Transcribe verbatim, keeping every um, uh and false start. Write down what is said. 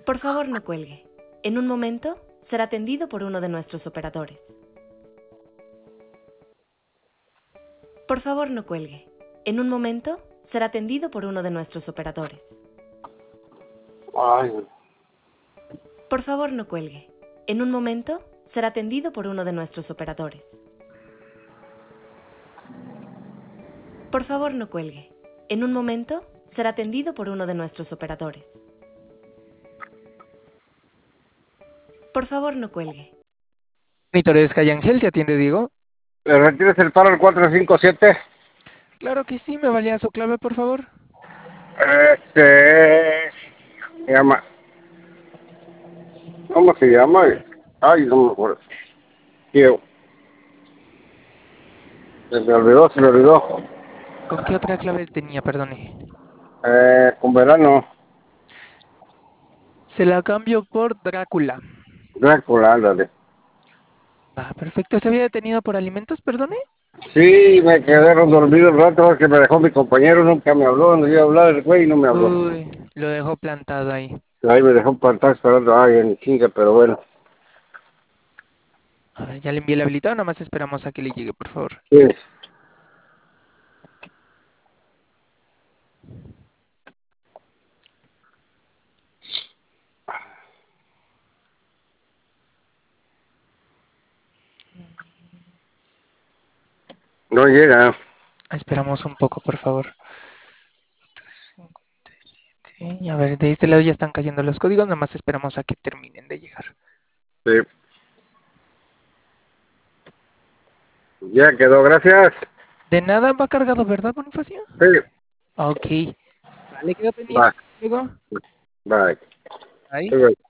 Por favor, no cuelgue. En un momento será atendido por uno de nuestros operadores. Por favor, no cuelgue. En un momento será atendido por uno de nuestros operadores. Ay, Por favor, no cuelgue. En un momento será atendido por uno de nuestros operadores. Por favor, no cuelgue. En un momento será atendido por uno de nuestros operadores. Por favor, no cuelgue. Monitores Calle Ángel, ¿te atiende Diego? ¿le retires el paro al cuatro cinco siete? Claro que sí, me valía su clave, por favor. Este... Se llama... ¿Cómo se llama? Ay, no me acuerdo. Tío. Se me olvidó, se me olvidó. ¿Con qué otra clave tenía, perdone? Eh, con verano. Se la cambio por Drácula. Drácula, ándale. Va, perfecto. ¿Se había detenido por alimentos, perdone? Sí, me quedé dormido un rato que me dejó mi compañero, nunca me habló, no iba a hablar el güey y no me habló. Uy, lo dejó plantado ahí. Ahí me dejó plantado esperando, ay, en chinga, pero bueno. A ver, ya le envié el habilitado, nada más esperamos a que le llegue, por favor. Sí. No llega. Esperamos un poco, por favor. Sí, a ver, de este lado ya están cayendo los códigos, nada más esperamos a que terminen de llegar. Sí. Ya quedó, gracias. De nada va cargado, ¿verdad, Bonifacio? Sí. Ok. Sale, quedó pendiente. Bye. Luego. Bye. Ahí. Sí, güey.